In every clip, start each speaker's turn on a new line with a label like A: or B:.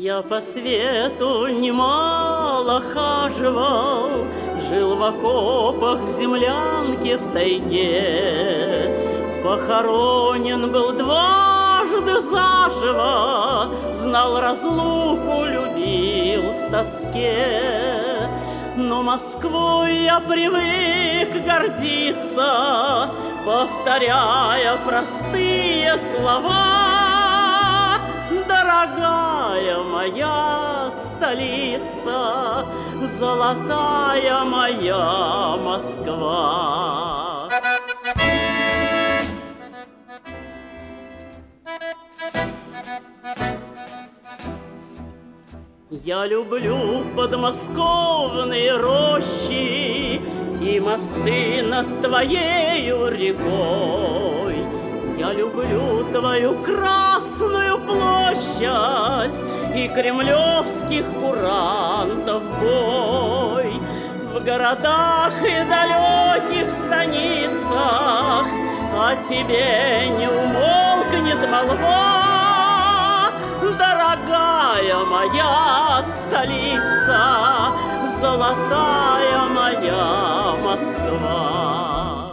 A: Я по свету немало хаживал, жил в окопах, в землянке, в тайге. Похоронен был дважды заживо, знал разлуку, любил в тоске. Но Москвой я привык гордиться, повторяя простые слова. Дорогая моя столица, золотая моя Москва. Я люблю подмосковные рощи и мосты над твоею рекой. Я люблю твою Красную площадь и кремлевских курантов бой. В городах и далеких станицах о тебе не умолкнет молва. Дорогая моя столица, золотая моя Москва.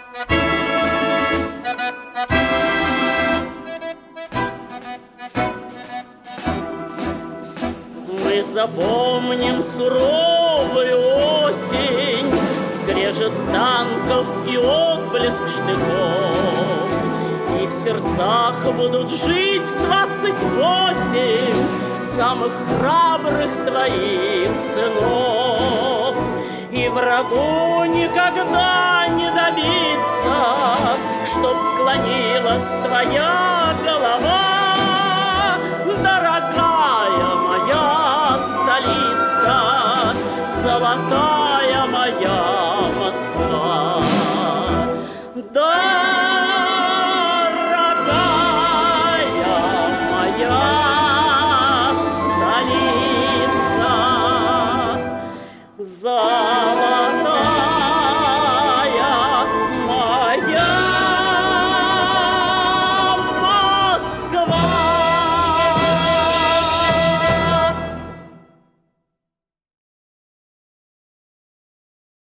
A: Мы запомним суровую осень, скрежет танков и отблеск штыков. И в сердцах будут жить 28 самых храбрых твоих сынов. И врагу никогда не добиться, чтоб склонилась твоя голова. Дорогая моя столица, золотая моя